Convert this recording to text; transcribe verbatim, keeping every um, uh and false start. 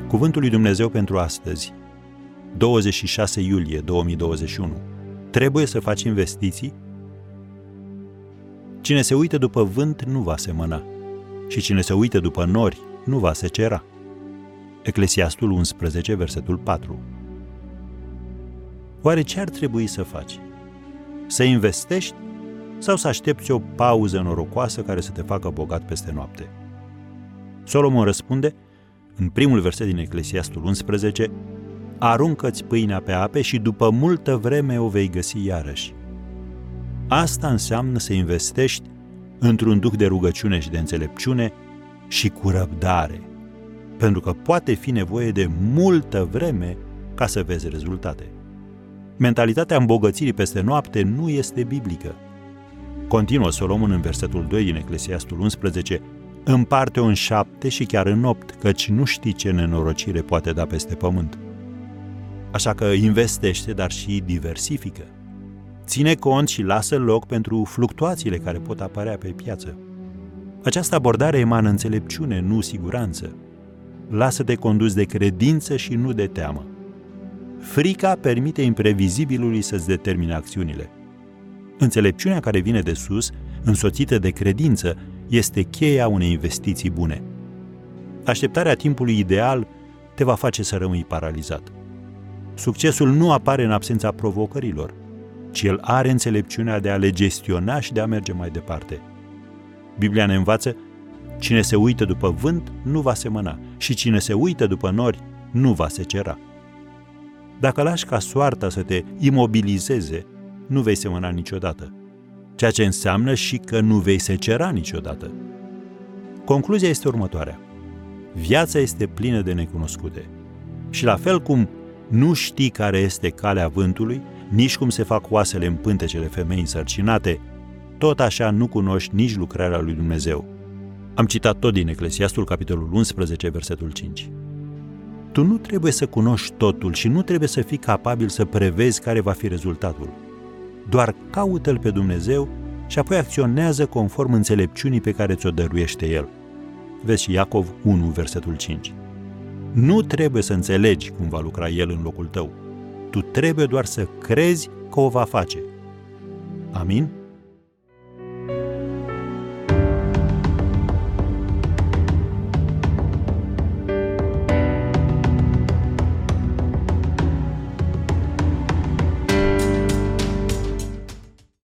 Cuvântul lui Dumnezeu pentru astăzi, douăzeci și șase iulie două mii douăzeci și unu. Trebuie să faci investiții? Cine se uită după vânt nu va semăna și cine se uită după nori nu va secera. Eclesiastul unsprezece, versetul patru. Oare ce ar trebui să faci? Să investești sau să aștepți o pauză norocoasă care să te facă bogat peste noapte? Solomon răspunde, în primul verset din Eclesiastul unsprezece, aruncă-ți pâinea pe ape și după multă vreme o vei găsi iarăși. Asta înseamnă să investești într-un duh de rugăciune și de înțelepciune și cu răbdare, pentru că poate fi nevoie de multă vreme ca să vezi rezultate. Mentalitatea îmbogățirii peste noapte nu este biblică. Continuă Solomon în versetul doi din Eclesiastul unsprezece, împarte-o în șapte și chiar în opt, căci nu știi ce nenorocire poate da peste pământ. Așa că investește, dar și diversifică. Ține cont și lasă loc pentru fluctuațiile care pot apărea pe piață. Această abordare emană înțelepciune, nu siguranță. Lasă-te condus de credință și nu de teamă. Frica permite imprevizibilului să-ți determine acțiunile. Înțelepciunea care vine de sus, însoțită de credință, este cheia unei investiții bune. Așteptarea timpului ideal te va face să rămâi paralizat. Succesul nu apare în absența provocărilor, ci el are înțelepciunea de a le gestiona și de a merge mai departe. Biblia ne învață, cine se uită după vânt nu va semăna și cine se uită după nori nu va secera. Dacă lași ca soarta să te imobilizeze, nu vei semăna niciodată, ceea ce înseamnă și că nu vei secera niciodată. Concluzia este următoarea. Viața este plină de necunoscute și la fel cum nu știi care este calea vântului, nici cum se fac oasele în pântecele femeii însărcinate, tot așa nu cunoști nici lucrarea lui Dumnezeu. Am citat tot din Eclesiastul, capitolul unsprezece, versetul cinci. Tu nu trebuie să cunoști totul și nu trebuie să fii capabil să prevezi care va fi rezultatul. Doar caută-L pe Dumnezeu și apoi acționează conform înțelepciunii pe care ți-o dăruiește El. Vezi și Iacov unu, versetul cinci. Nu trebuie să înțelegi cum va lucra El în locul tău. Tu trebuie doar să crezi că o va face. Amin?